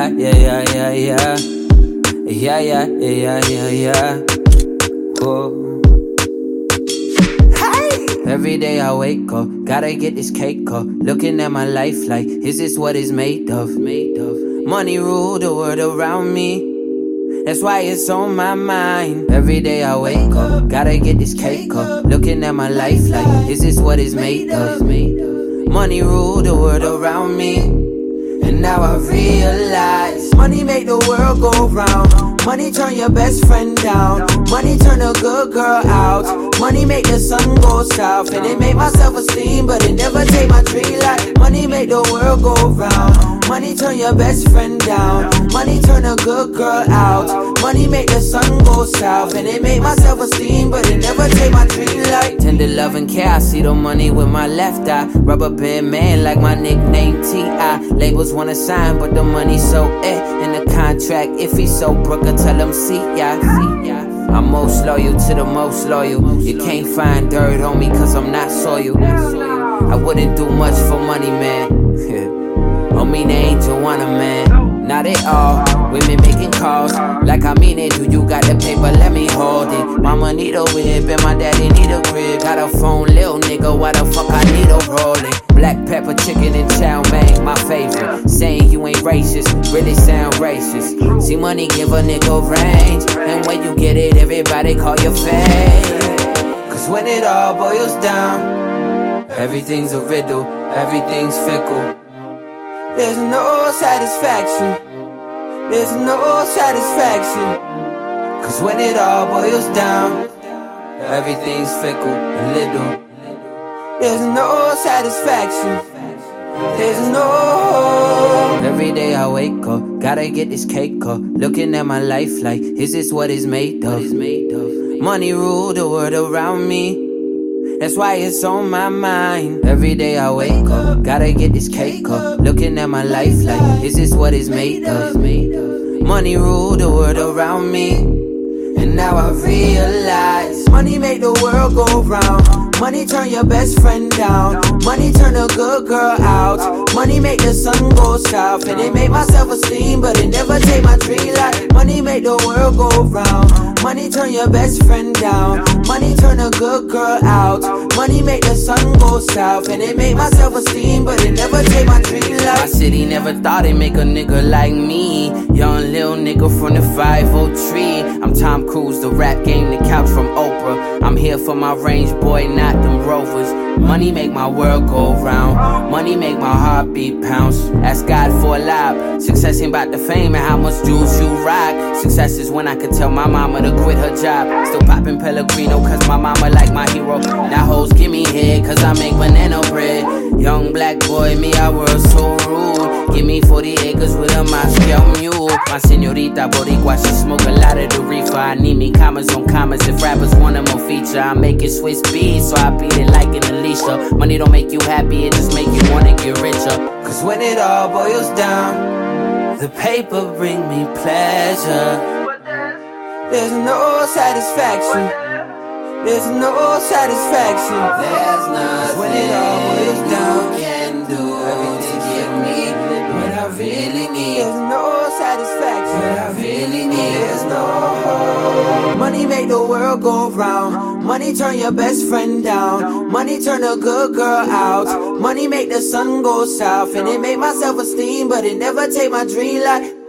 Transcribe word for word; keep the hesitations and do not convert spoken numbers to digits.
yeah, yeah, yeah, yeah, yeah. Yeah, yeah, yeah, yeah, yeah. Whoa. Hey! Every day I wake up, gotta get this cake up. Looking at my life like, is this what it's made of? Made of. Money rule the world around me. That's why it's on my mind. Every day I wake up, gotta get this cake up. Looking at my life like, is this what it's made of? Money rule the world around me. And now I realize money make the world go round. Money turn your best friend down. Money turn a good girl out. Money make the sun go south. And it make my self-esteem, but it never take my dream life. Money make the world go round. Money turn your best friend down. Money turn a good girl out. Money make the sun go south. And it make my self-esteem, but it never take my dream life. Tender love and care, I see the money with my left eye. Rubber band man like my nickname T I Labels wanna sign, but the money so eh. And the contract iffy, so Brooker tell them see ya, see ya. I'm most loyal to the most loyal. You can't find dirt on me cause I'm not soil. I wouldn't do much for money, man. I mean, they ain't Joanna, man. Not at all. Women making calls like I mean it. Do you got the paper? Let me hold it. Mama need a whip and my daddy need a crib. Got a phone, little nigga. Why the fuck I need a rolling? Black pepper chicken and chow mein, my favorite. Saying you ain't racist, really sound racist. See, money give a nigga range, and when you get it, everybody call you fake. Cause when it all boils down, everything's a riddle, everything's fickle. There's no satisfaction, there's no satisfaction. Cause when it all boils down, everything's fickle and little. There's no satisfaction, there's no. Every day I wake up, gotta get this cake up. Looking at my life like, is this what it's made of? Money rule the world around me. That's why it's on my mind. Every day I wake up, gotta get this cake up. Looking at my life like, is this what it's made of? Money rule the world around me. And now I realize money make the world go round. Money turn your best friend down. Money turn a good girl out. Money make the sun go south. And it make my self-esteem, but it never take my dream life. Money make the world go round. Money turn your best friend down. Money turn a good girl out. Money make the sun go south. And it make my self-esteem, but it never take my dream life. My city never thought it'd make a nigga like me. Young little nigga from the five oh three. I'm Tom Cruise, the rap game, the couch from Oprah. I'm here for my range, boy, not them Rovers. Money make my world go round. Money make my heartbeat pounce. Ask God for a lot. Success ain't about the fame and how much jewels you rock. Success is when I could tell my mama to quit her job. Still popping Pellegrino cause my mama like my hero. Now hoes give me head cause I make banana bread. Young black boy, me I was so rude. Give me forty acres with a Moscow mule. My señorita boricua, she smoke a lot of the reefer. I need me commas on commas. If rappers want a more feature, I make it Swiss beats, so I beat it like an Alicia. Money don't make you happy, it just make you wanna get richer. Cause when it all boils down, the paper bring me pleasure. There's no satisfaction, there's no satisfaction. There's nothing when it all boils down you can do everything to give me what I really need. There's no satisfaction, what I really need. There's no. Money make the world go round. Money turn your best friend down. Money turn a good girl out. Money make the sun go south. And it make my self-esteem, but it never take my dream life.